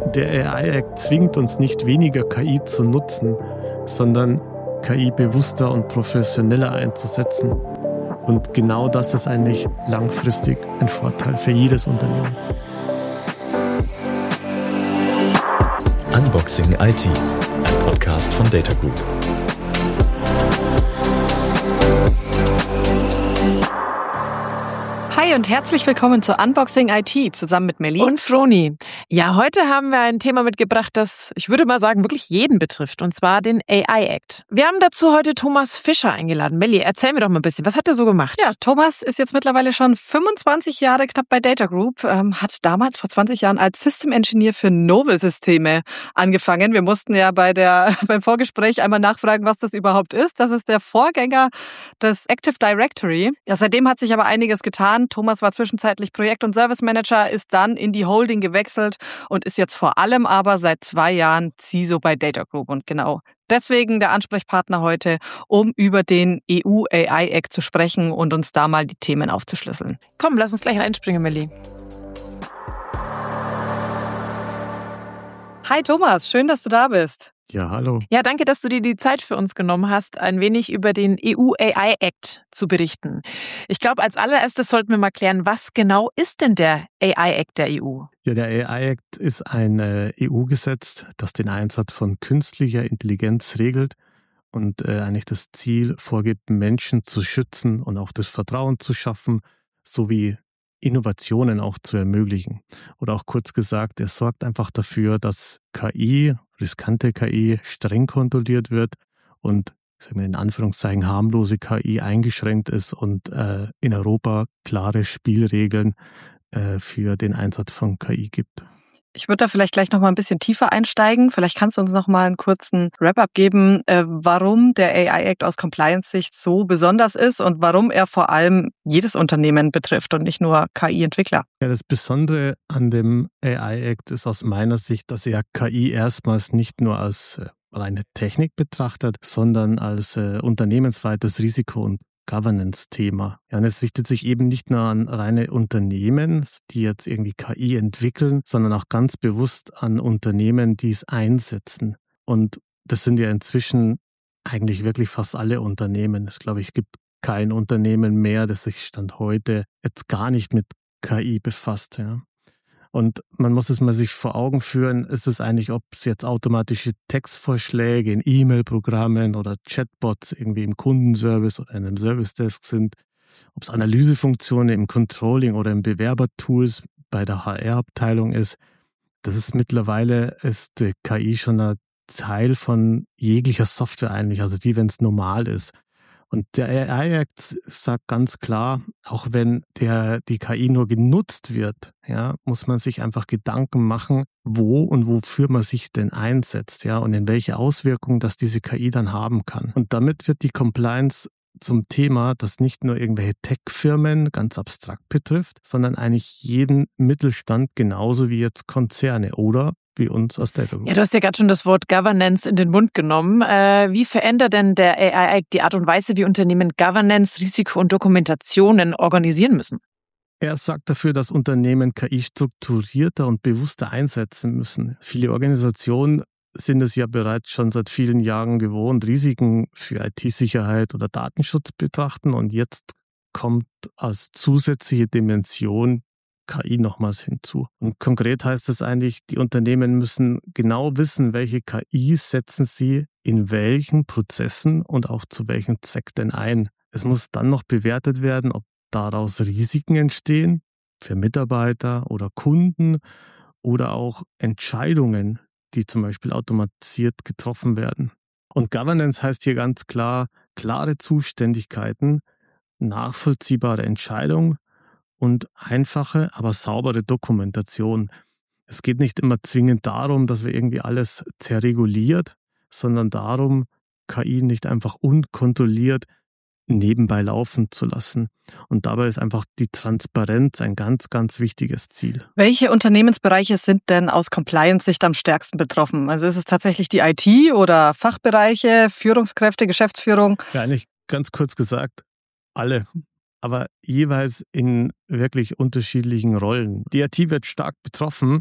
Der AI-Act zwingt uns nicht weniger KI zu nutzen, sondern KI bewusster und professioneller einzusetzen. Und genau das ist eigentlich langfristig ein Vorteil für jedes Unternehmen. Unboxing IT, ein Podcast von DATAGROUP. Hi und herzlich willkommen zu Unboxing IT zusammen mit Melli und Froni. Ja, heute haben wir ein Thema mitgebracht, das, ich würde mal sagen, wirklich jeden betrifft, und zwar den AI-Act. Wir haben dazu heute Thomas Fischer eingeladen. Melli, erzähl mir doch mal ein bisschen, was hat er so gemacht? Ja, Thomas ist jetzt mittlerweile schon 25 Jahre knapp bei DATAGROUP, hat damals vor 20 Jahren als System Engineer für Novell-Systeme angefangen. Wir mussten ja beim Vorgespräch einmal nachfragen, was das überhaupt ist. Das ist der Vorgänger des Active Directory. Ja, seitdem hat sich aber einiges getan. Thomas war zwischenzeitlich Projekt- und Service Manager, ist dann in die Holding gewechselt und ist jetzt vor allem aber seit 2 Jahren CISO bei DATAGROUP. Und genau deswegen der Ansprechpartner heute, um über den EU-AI-Act zu sprechen und uns da mal die Themen aufzuschlüsseln. Komm, lass uns gleich reinspringen, Melli. Hi Thomas, schön, dass du da bist. Ja, hallo. Ja, danke, dass du dir die Zeit für uns genommen hast, ein wenig über den EU-AI-Act zu berichten. Ich glaube, als allererstes sollten wir mal klären, was genau ist denn der AI-Act der EU? Ja, der AI-Act ist ein EU-Gesetz, das den Einsatz von künstlicher Intelligenz regelt und eigentlich das Ziel vorgibt, Menschen zu schützen und auch das Vertrauen zu schaffen, sowie Innovationen auch zu ermöglichen. Oder auch kurz gesagt, er sorgt einfach dafür, dass KI, riskante KI, streng kontrolliert wird und, sagen wir in Anführungszeichen, harmlose KI eingeschränkt ist und in Europa klare Spielregeln für den Einsatz von KI gibt. Ich würde da vielleicht gleich noch mal ein bisschen tiefer einsteigen. Vielleicht kannst du uns noch mal einen kurzen Wrap-up geben, warum der AI-Act aus Compliance-Sicht so besonders ist und warum er vor allem jedes Unternehmen betrifft und nicht nur KI-Entwickler. Ja, das Besondere an dem AI-Act ist aus meiner Sicht, dass er KI erstmals nicht nur als reine Technik betrachtet, sondern als unternehmensweites Risiko- und Governance-Thema. Ja, und es richtet sich eben nicht nur an reine Unternehmen, die jetzt irgendwie KI entwickeln, sondern auch ganz bewusst an Unternehmen, die es einsetzen. Und das sind ja inzwischen eigentlich wirklich fast alle Unternehmen. Es glaube ich gibt kein Unternehmen mehr, das sich Stand heute jetzt gar nicht mit KI befasst. Ja. Und man muss es mal sich vor Augen führen, ist es eigentlich, ob es jetzt automatische Textvorschläge in E-Mail-Programmen oder Chatbots irgendwie im Kundenservice oder in einem Service-Desk sind, ob es Analysefunktionen im Controlling oder im Bewerbertools bei der HR-Abteilung ist. Das ist mittlerweile, ist die KI schon ein Teil von jeglicher Software eigentlich, also wie wenn es normal ist. Und der AI-Act sagt ganz klar, auch wenn die KI nur genutzt wird, ja, muss man sich einfach Gedanken machen, wo und wofür man sich denn einsetzt, ja, und in welche Auswirkungen das diese KI dann haben kann. Und damit wird die Compliance zum Thema, das nicht nur irgendwelche Tech-Firmen ganz abstrakt betrifft, sondern eigentlich jeden Mittelstand genauso wie jetzt Konzerne oder wie uns als DATAGROUP. Ja, du hast ja gerade schon das Wort Governance in den Mund genommen. Wie verändert denn der AI-Act die Art und Weise, wie Unternehmen Governance, Risiko und Dokumentationen organisieren müssen? Er sorgt dafür, dass Unternehmen KI strukturierter und bewusster einsetzen müssen. Viele Organisationen sind es ja bereits schon seit vielen Jahren gewohnt, Risiken für IT-Sicherheit oder Datenschutz betrachten. Und jetzt kommt als zusätzliche Dimension KI nochmals hinzu. Und konkret heißt es eigentlich, die Unternehmen müssen genau wissen, welche KI setzen sie in welchen Prozessen und auch zu welchem Zweck denn ein. Es muss dann noch bewertet werden, ob daraus Risiken entstehen für Mitarbeiter oder Kunden oder auch Entscheidungen, die zum Beispiel automatisiert getroffen werden. Und Governance heißt hier ganz klar, klare Zuständigkeiten, nachvollziehbare Entscheidungen und einfache, aber saubere Dokumentation. Es geht nicht immer zwingend darum, dass wir irgendwie alles zerreguliert, sondern darum, KI nicht einfach unkontrolliert nebenbei laufen zu lassen. Und dabei ist einfach die Transparenz ein ganz, ganz wichtiges Ziel. Welche Unternehmensbereiche sind denn aus Compliance-Sicht am stärksten betroffen? Also ist es tatsächlich die IT oder Fachbereiche, Führungskräfte, Geschäftsführung? Ja, eigentlich ganz kurz gesagt, alle. Aber jeweils in wirklich unterschiedlichen Rollen. Die IT wird stark betroffen,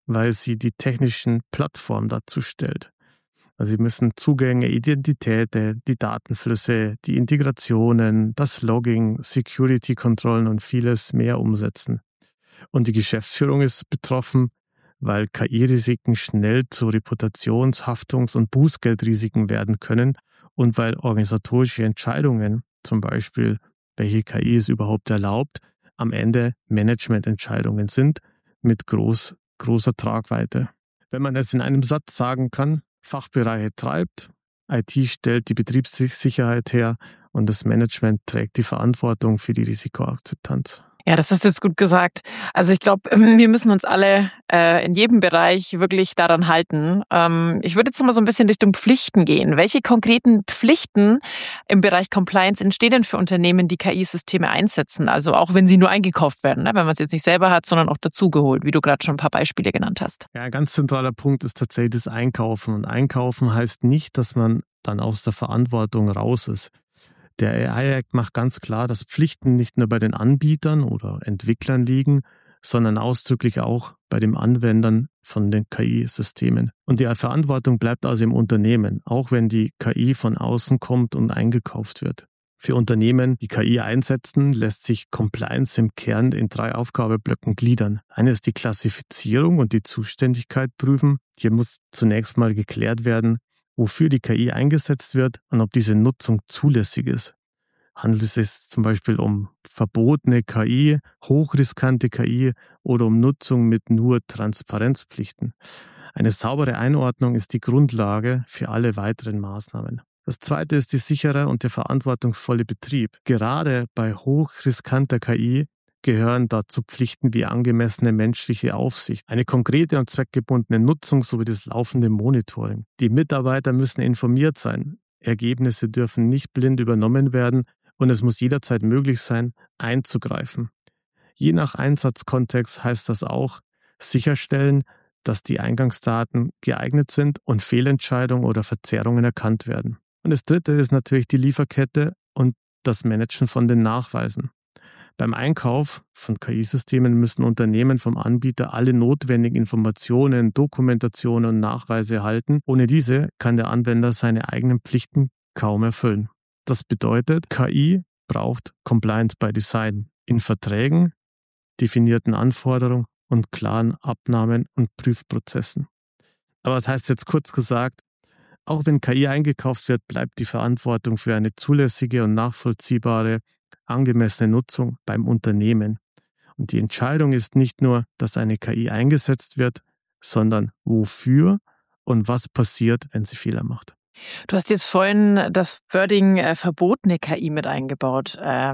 weil sie die technischen Plattformen dazu stellt. Also sie müssen Zugänge, Identitäten, die Datenflüsse, die Integrationen, das Logging, Security-Kontrollen und vieles mehr umsetzen. Und die Geschäftsführung ist betroffen, weil KI-Risiken schnell zu Reputations-, Haftungs- und Bußgeldrisiken werden können und weil organisatorische Entscheidungen, zum Beispiel welche KI ist überhaupt erlaubt, am Ende Managemententscheidungen sind mit großer Tragweite. Wenn man es in einem Satz sagen kann, Fachbereiche treibt, IT stellt die Betriebssicherheit her und das Management trägt die Verantwortung für die Risikoakzeptanz. Ja, das hast du jetzt gut gesagt. Also ich glaube, wir müssen uns alle in jedem Bereich wirklich daran halten. Ich würde jetzt noch mal so ein bisschen Richtung Pflichten gehen. Welche konkreten Pflichten im Bereich Compliance entstehen denn für Unternehmen, die KI-Systeme einsetzen? Also auch wenn sie nur eingekauft werden, ne? Wenn man es jetzt nicht selber hat, sondern auch dazugeholt, wie du gerade schon ein paar Beispiele genannt hast. Ja, ein ganz zentraler Punkt ist tatsächlich das Einkaufen. Und Einkaufen heißt nicht, dass man dann aus der Verantwortung raus ist. Der AI-Act macht ganz klar, dass Pflichten nicht nur bei den Anbietern oder Entwicklern liegen, sondern ausdrücklich auch bei den Anwendern von den KI-Systemen. Und die Verantwortung bleibt also im Unternehmen, auch wenn die KI von außen kommt und eingekauft wird. Für Unternehmen, die KI einsetzen, lässt sich Compliance im Kern in 3 Aufgabenblöcken gliedern. Eine ist die Klassifizierung und die Zuständigkeit prüfen. Hier muss zunächst mal geklärt werden, wofür die KI eingesetzt wird und ob diese Nutzung zulässig ist. Handelt es sich zum Beispiel um verbotene KI, hochriskante KI oder um Nutzung mit nur Transparenzpflichten? Eine saubere Einordnung ist die Grundlage für alle weiteren Maßnahmen. Das zweite ist der sichere und der verantwortungsvolle Betrieb. Gerade bei hochriskanter KI gehören dazu Pflichten wie angemessene menschliche Aufsicht, eine konkrete und zweckgebundene Nutzung sowie das laufende Monitoring. Die Mitarbeiter müssen informiert sein. Ergebnisse dürfen nicht blind übernommen werden und es muss jederzeit möglich sein, einzugreifen. Je nach Einsatzkontext heißt das auch, sicherstellen, dass die Eingangsdaten geeignet sind und Fehlentscheidungen oder Verzerrungen erkannt werden. Und das dritte ist natürlich die Lieferkette und das Managen von den Nachweisen. Beim Einkauf von KI-Systemen müssen Unternehmen vom Anbieter alle notwendigen Informationen, Dokumentationen und Nachweise erhalten. Ohne diese kann der Anwender seine eigenen Pflichten kaum erfüllen. Das bedeutet, KI braucht Compliance by Design in Verträgen, definierten Anforderungen und klaren Abnahmen- und Prüfprozessen. Aber das heißt jetzt kurz gesagt, auch wenn KI eingekauft wird, bleibt die Verantwortung für eine zulässige und nachvollziehbare angemessene Nutzung beim Unternehmen. Und die Entscheidung ist nicht nur, dass eine KI eingesetzt wird, sondern wofür und was passiert, wenn sie Fehler macht. Du hast jetzt vorhin das Wording verbotene KI mit eingebaut.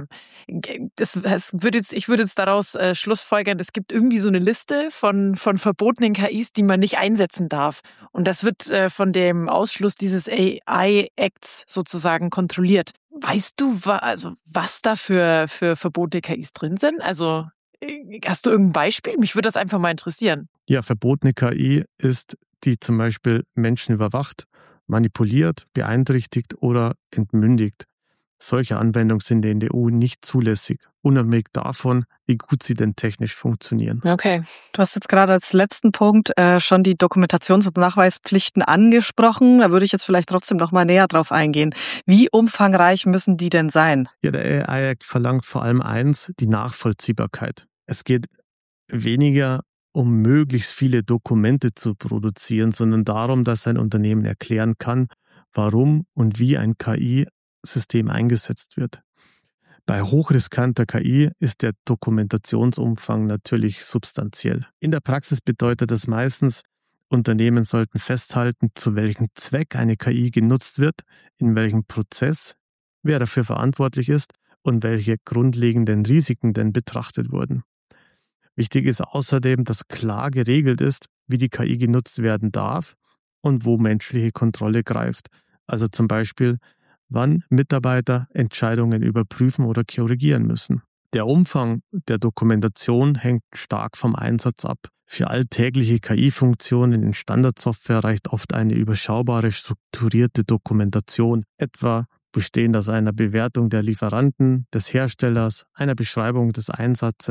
Ich würde jetzt daraus schlussfolgern, es gibt irgendwie so eine Liste von verbotenen KIs, die man nicht einsetzen darf. Und das wird von dem Ausschluss dieses AI-Acts sozusagen kontrolliert. Weißt du, was da für verbotene KIs drin sind? Also hast du irgendein Beispiel? Mich würde das einfach mal interessieren. Ja, verbotene KI ist, die zum Beispiel Menschen überwacht, manipuliert, beeinträchtigt oder entmündigt. Solche Anwendungen sind in der EU nicht zulässig, unabhängig davon, wie gut sie denn technisch funktionieren. Okay, du hast jetzt gerade als letzten Punkt schon die Dokumentations- und Nachweispflichten angesprochen. Da würde ich jetzt vielleicht trotzdem noch mal näher drauf eingehen. Wie umfangreich müssen die denn sein? Ja, der AI-Act verlangt vor allem eins, die Nachvollziehbarkeit. Es geht weniger um möglichst viele Dokumente zu produzieren, sondern darum, dass ein Unternehmen erklären kann, warum und wie ein KI-System eingesetzt wird. Bei hochriskanter KI ist der Dokumentationsumfang natürlich substanziell. In der Praxis bedeutet das meistens, Unternehmen sollten festhalten, zu welchem Zweck eine KI genutzt wird, in welchem Prozess, wer dafür verantwortlich ist und welche grundlegenden Risiken denn betrachtet wurden. Wichtig ist außerdem, dass klar geregelt ist, wie die KI genutzt werden darf und wo menschliche Kontrolle greift. Also zum Beispiel, wann Mitarbeiter Entscheidungen überprüfen oder korrigieren müssen. Der Umfang der Dokumentation hängt stark vom Einsatz ab. Für alltägliche KI-Funktionen in Standardsoftware reicht oft eine überschaubare, strukturierte Dokumentation, etwa bestehend aus einer Bewertung der Lieferanten, des Herstellers, einer Beschreibung des Einsatzes,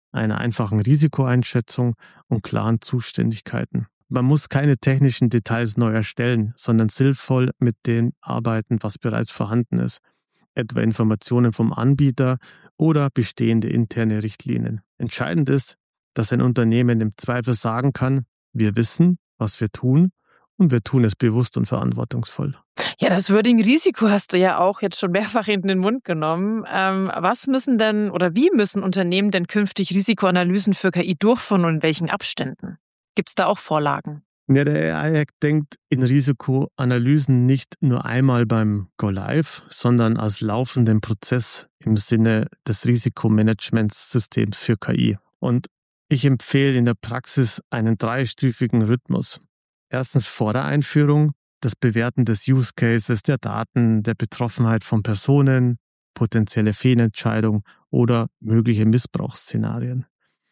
einer einfachen Risikoeinschätzung und klaren Zuständigkeiten. Man muss keine technischen Details neu erstellen, sondern sinnvoll mit dem arbeiten, was bereits vorhanden ist, etwa Informationen vom Anbieter oder bestehende interne Richtlinien. Entscheidend ist, dass ein Unternehmen im Zweifel sagen kann, wir wissen, was wir tun und wir tun es bewusst und verantwortungsvoll. Ja, das Wording Risiko hast du ja auch jetzt schon mehrfach in den Mund genommen. Was müssen denn oder wie müssen Unternehmen denn künftig Risikoanalysen für KI durchführen und in welchen Abständen? Gibt es da auch Vorlagen? Ja, der AI Act denkt in Risikoanalysen nicht nur einmal beim Go-Live, sondern als laufenden Prozess im Sinne des Risikomanagementsystems für KI. Und ich empfehle in der Praxis einen dreistufigen Rhythmus. Erstens vor der Einführung, das Bewerten des Use Cases, der Daten, der Betroffenheit von Personen, potenzielle Fehlentscheidungen oder mögliche Missbrauchsszenarien.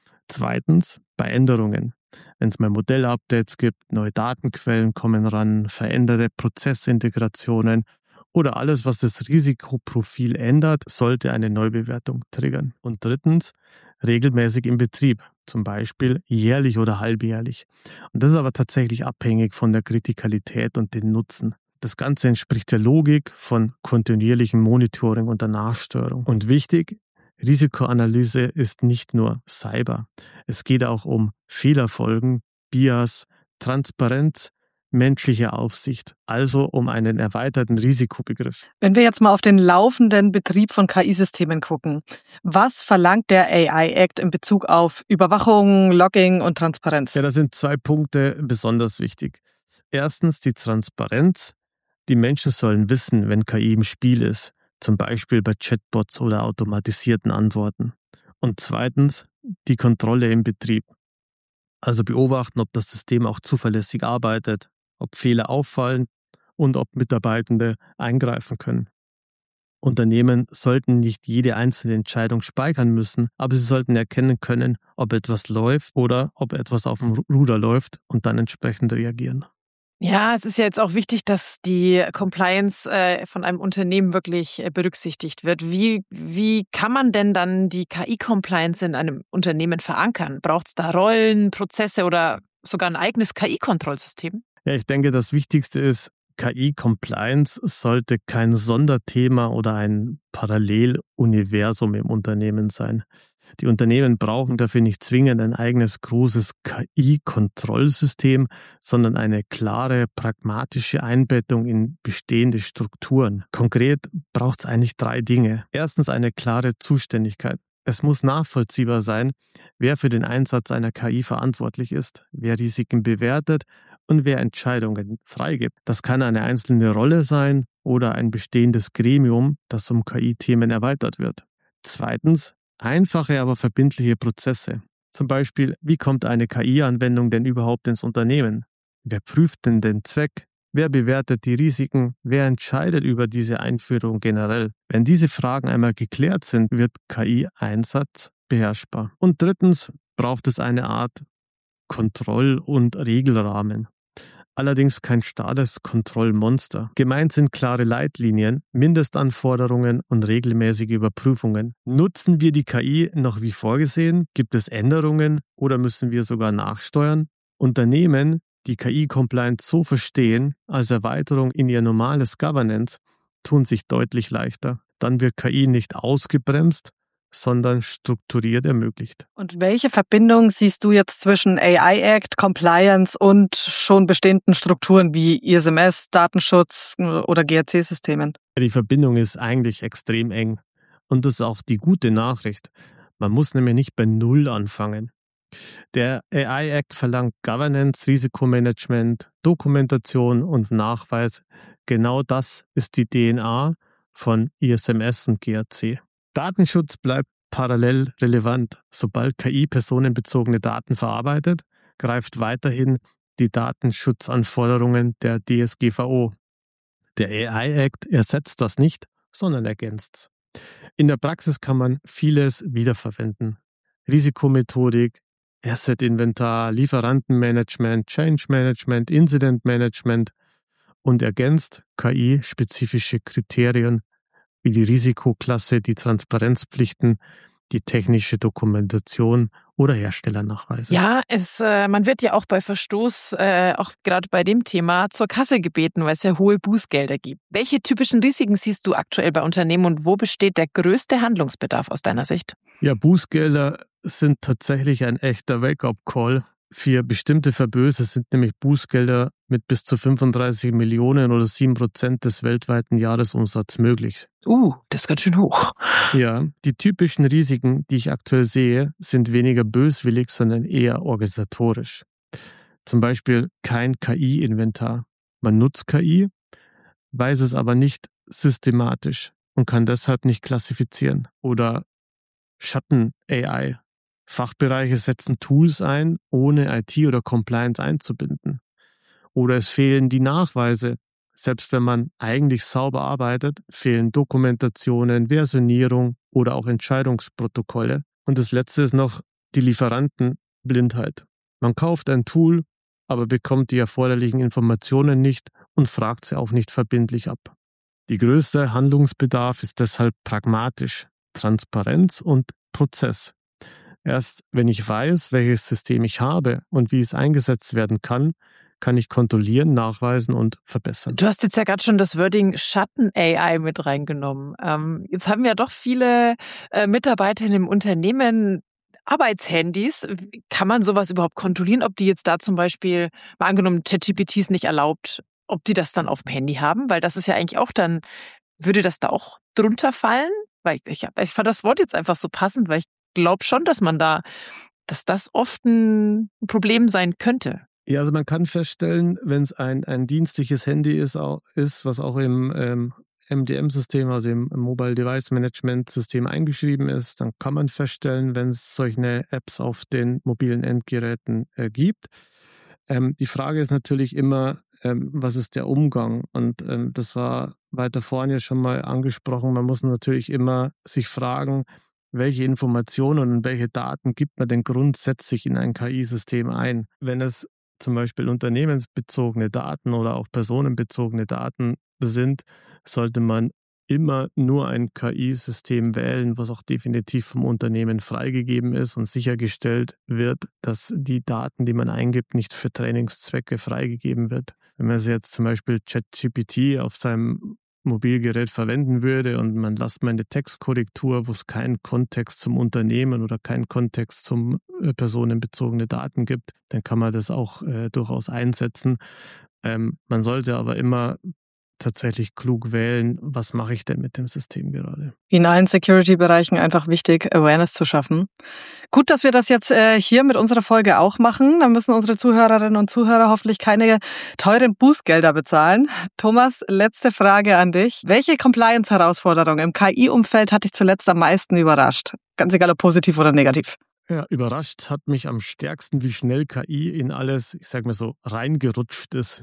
Zweitens bei Änderungen. Wenn es mal Modellupdates gibt, neue Datenquellen kommen ran, veränderte Prozessintegrationen oder alles, was das Risikoprofil ändert, sollte eine Neubewertung triggern. Und drittens regelmäßig im Betrieb, zum Beispiel jährlich oder halbjährlich. Und das ist aber tatsächlich abhängig von der Kritikalität und den Nutzen. Das Ganze entspricht der Logik von kontinuierlichem Monitoring und der Nachsteuerung. Und wichtig, Risikoanalyse ist nicht nur Cyber. Es geht auch um Fehlerfolgen, Bias, Transparenz, menschliche Aufsicht, also um einen erweiterten Risikobegriff. Wenn wir jetzt mal auf den laufenden Betrieb von KI-Systemen gucken, was verlangt der AI Act in Bezug auf Überwachung, Logging und Transparenz? Ja, da sind 2 Punkte besonders wichtig. Erstens die Transparenz. Die Menschen sollen wissen, wenn KI im Spiel ist, zum Beispiel bei Chatbots oder automatisierten Antworten. Und zweitens die Kontrolle im Betrieb. Also beobachten, ob das System auch zuverlässig arbeitet, ob Fehler auffallen und ob Mitarbeitende eingreifen können. Unternehmen sollten nicht jede einzelne Entscheidung speichern müssen, aber sie sollten erkennen können, ob etwas läuft oder ob etwas auf dem Ruder läuft und dann entsprechend reagieren. Ja, es ist ja jetzt auch wichtig, dass die Compliance von einem Unternehmen wirklich berücksichtigt wird. Wie kann man denn dann die KI-Compliance in einem Unternehmen verankern? Braucht es da Rollen, Prozesse oder sogar ein eigenes KI-Kontrollsystem? Ja, ich denke, das Wichtigste ist, KI-Compliance sollte kein Sonderthema oder ein Paralleluniversum im Unternehmen sein. Die Unternehmen brauchen dafür nicht zwingend ein eigenes großes KI-Kontrollsystem, sondern eine klare, pragmatische Einbettung in bestehende Strukturen. Konkret braucht es eigentlich 3 Dinge. Erstens eine klare Zuständigkeit. Es muss nachvollziehbar sein, wer für den Einsatz einer KI verantwortlich ist, wer Risiken bewertet und wer Entscheidungen freigibt. Das kann eine einzelne Rolle sein oder ein bestehendes Gremium, das um KI-Themen erweitert wird. Zweitens, einfache, aber verbindliche Prozesse. Zum Beispiel, wie kommt eine KI-Anwendung denn überhaupt ins Unternehmen? Wer prüft denn den Zweck? Wer bewertet die Risiken? Wer entscheidet über diese Einführung generell? Wenn diese Fragen einmal geklärt sind, wird KI-Einsatz beherrschbar. Und drittens braucht es eine Art Kontroll- und Regelrahmen. Allerdings kein starres Kontrollmonster. Gemeint sind klare Leitlinien, Mindestanforderungen und regelmäßige Überprüfungen. Nutzen wir die KI noch wie vorgesehen? Gibt es Änderungen oder müssen wir sogar nachsteuern? Unternehmen, die KI-Compliance so verstehen, als Erweiterung in ihr normales Governance, tun sich deutlich leichter. Dann wird KI nicht ausgebremst, sondern strukturiert ermöglicht. Und welche Verbindung siehst du jetzt zwischen AI Act, Compliance und schon bestehenden Strukturen wie ISMS, Datenschutz oder GRC-Systemen? Die Verbindung ist eigentlich extrem eng. Und das ist auch die gute Nachricht. Man muss nämlich nicht bei Null anfangen. Der AI Act verlangt Governance, Risikomanagement, Dokumentation und Nachweis. Genau das ist die DNA von ISMS und GRC. Datenschutz bleibt parallel relevant. Sobald KI personenbezogene Daten verarbeitet, greift weiterhin die Datenschutzanforderungen der DSGVO. Der AI Act ersetzt das nicht, sondern ergänzt es. In der Praxis kann man vieles wiederverwenden. Risikomethodik, Asset-Inventar, Lieferantenmanagement, Change Management, Incident Management und ergänzt KI-spezifische Kriterien wie die Risikoklasse, die Transparenzpflichten, die technische Dokumentation oder Herstellernachweise. Ja, man wird ja auch bei Verstoß, auch gerade bei dem Thema, zur Kasse gebeten, weil es ja hohe Bußgelder gibt. Welche typischen Risiken siehst du aktuell bei Unternehmen und wo besteht der größte Handlungsbedarf aus deiner Sicht? Ja, Bußgelder sind tatsächlich ein echter Wake-up-Call. Für bestimmte Verstöße sind nämlich Bußgelder mit bis zu 35 Millionen oder 7% des weltweiten Jahresumsatzes möglich. Das ist ganz schön hoch. Ja, die typischen Risiken, die ich aktuell sehe, sind weniger böswillig, sondern eher organisatorisch. Zum Beispiel kein KI-Inventar. Man nutzt KI, weiß es aber nicht systematisch und kann deshalb nicht klassifizieren. Oder Schatten-AI. Fachbereiche setzen Tools ein, ohne IT oder Compliance einzubinden. Oder es fehlen die Nachweise. Selbst wenn man eigentlich sauber arbeitet, fehlen Dokumentationen, Versionierung oder auch Entscheidungsprotokolle. Und das Letzte ist noch die Lieferantenblindheit. Man kauft ein Tool, aber bekommt die erforderlichen Informationen nicht und fragt sie auch nicht verbindlich ab. Die größte Handlungsbedarf ist deshalb pragmatisch, Transparenz und Prozess. Erst wenn ich weiß, welches System ich habe und wie es eingesetzt werden kann ich kontrollieren, nachweisen und verbessern. Du hast jetzt ja gerade schon das Wording Schatten-AI mit reingenommen. Jetzt haben ja doch viele Mitarbeiter in einem Unternehmen Arbeitshandys. Kann man sowas überhaupt kontrollieren, ob die jetzt da zum Beispiel, mal angenommen, ChatGPT ist nicht erlaubt, ob die das dann auf dem Handy haben? Weil das ist ja eigentlich auch dann, würde das da auch drunter fallen? Weil ich fand das Wort jetzt einfach so passend, weil ich glaube schon, dass das oft ein Problem sein könnte. Ja, also man kann feststellen, wenn es ein dienstliches Handy ist, was auch im MDM-System, also im Mobile Device Management System eingeschrieben ist, dann kann man feststellen, wenn es solche Apps auf den mobilen Endgeräten gibt. Die Frage ist natürlich immer, was ist der Umgang? Und das war weiter vorne ja schon mal angesprochen. Man muss natürlich immer sich fragen, welche Informationen und welche Daten gibt man denn grundsätzlich in ein KI-System ein? Wenn es zum Beispiel unternehmensbezogene Daten oder auch personenbezogene Daten sind, sollte man immer nur ein KI-System wählen, was auch definitiv vom Unternehmen freigegeben ist und sichergestellt wird, dass die Daten, die man eingibt, nicht für Trainingszwecke freigegeben wird. Wenn man jetzt zum Beispiel ChatGPT auf seinem Mobilgerät verwenden würde und man lässt mal eine Textkorrektur, wo es keinen Kontext zum Unternehmen oder keinen Kontext zum personenbezogene Daten gibt, dann kann man das auch durchaus einsetzen. Man sollte aber immer tatsächlich klug wählen, was mache ich denn mit dem System gerade. In allen Security-Bereichen einfach wichtig, Awareness zu schaffen. Gut, dass wir das jetzt hier mit unserer Folge auch machen. Dann müssen unsere Zuhörerinnen und Zuhörer hoffentlich keine teuren Bußgelder bezahlen. Thomas, letzte Frage an dich. Welche Compliance-Herausforderung im KI-Umfeld hat dich zuletzt am meisten überrascht? Ganz egal, ob positiv oder negativ. Ja, überrascht hat mich am stärksten, wie schnell KI in alles, ich sag mal so, reingerutscht ist.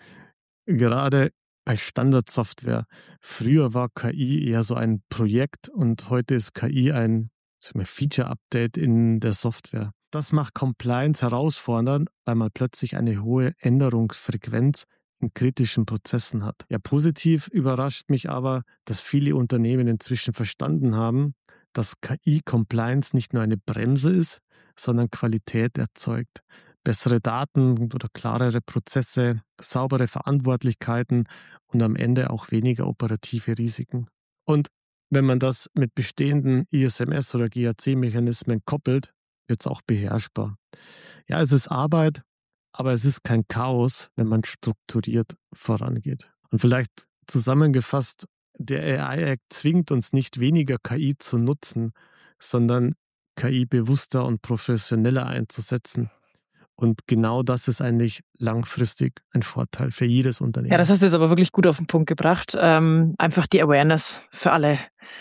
Gerade bei Standardsoftware. Früher war KI eher so ein Projekt und heute ist KI ein Feature-Update in der Software. Das macht Compliance herausfordernd, weil man plötzlich eine hohe Änderungsfrequenz in kritischen Prozessen hat. Ja, positiv überrascht mich aber, dass viele Unternehmen inzwischen verstanden haben, dass KI-Compliance nicht nur eine Bremse ist, sondern Qualität erzeugt. Bessere Daten oder klarere Prozesse, saubere Verantwortlichkeiten und am Ende auch weniger operative Risiken. Und wenn man das mit bestehenden ISMS- oder GRC-Mechanismen koppelt, wird es auch beherrschbar. Ja, es ist Arbeit, aber es ist kein Chaos, wenn man strukturiert vorangeht. Und vielleicht zusammengefasst, der AI-Act zwingt uns nicht weniger KI zu nutzen, sondern KI bewusster und professioneller einzusetzen. Und genau das ist eigentlich langfristig ein Vorteil für jedes Unternehmen. Ja, das hast du jetzt aber wirklich gut auf den Punkt gebracht. Einfach die Awareness für alle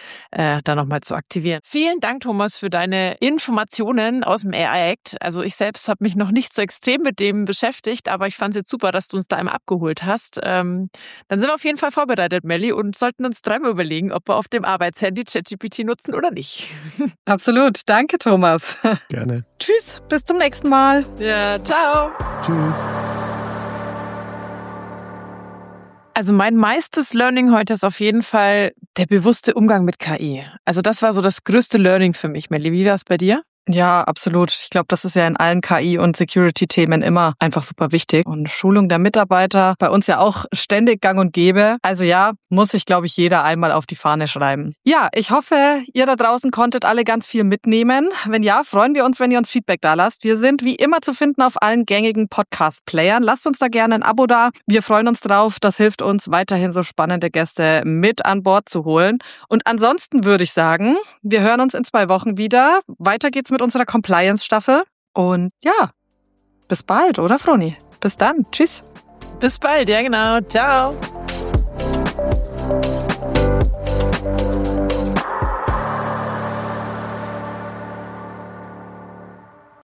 da nochmal zu aktivieren. Vielen Dank, Thomas, für deine Informationen aus dem AI-Act. Also ich selbst habe mich noch nicht so extrem mit dem beschäftigt, aber ich fand es jetzt super, dass du uns da einmal abgeholt hast. Dann sind wir auf jeden Fall vorbereitet, Melli, und sollten uns dreimal überlegen, ob wir auf dem Arbeitshandy ChatGPT nutzen oder nicht. Absolut. Danke, Thomas. Gerne. Tschüss, bis zum nächsten Mal. Ja, ciao. Tschüss. Also mein meistes Learning heute ist auf jeden Fall der bewusste Umgang mit KI. Also das war so das größte Learning für mich, Melli. Wie war es bei dir? Ja, absolut. Ich glaube, das ist ja in allen KI- und Security-Themen immer einfach super wichtig. Und Schulung der Mitarbeiter, bei uns ja auch ständig gang und gäbe. Also ja, muss sich, glaube ich, jeder einmal auf die Fahne schreiben. Ja, ich hoffe, ihr da draußen konntet alle ganz viel mitnehmen. Wenn ja, freuen wir uns, wenn ihr uns Feedback da lasst. Wir sind wie immer zu finden auf allen gängigen Podcast-Playern. Lasst uns da gerne ein Abo da. Wir freuen uns drauf. Das hilft uns, weiterhin so spannende Gäste mit an Bord zu holen. Und ansonsten würde ich sagen, wir hören uns in 2 Wochen wieder. Weiter geht's mit unserer Compliance-Staffel. Und ja, bis bald, oder Froni? Bis dann. Tschüss. Bis bald, ja genau. Ciao.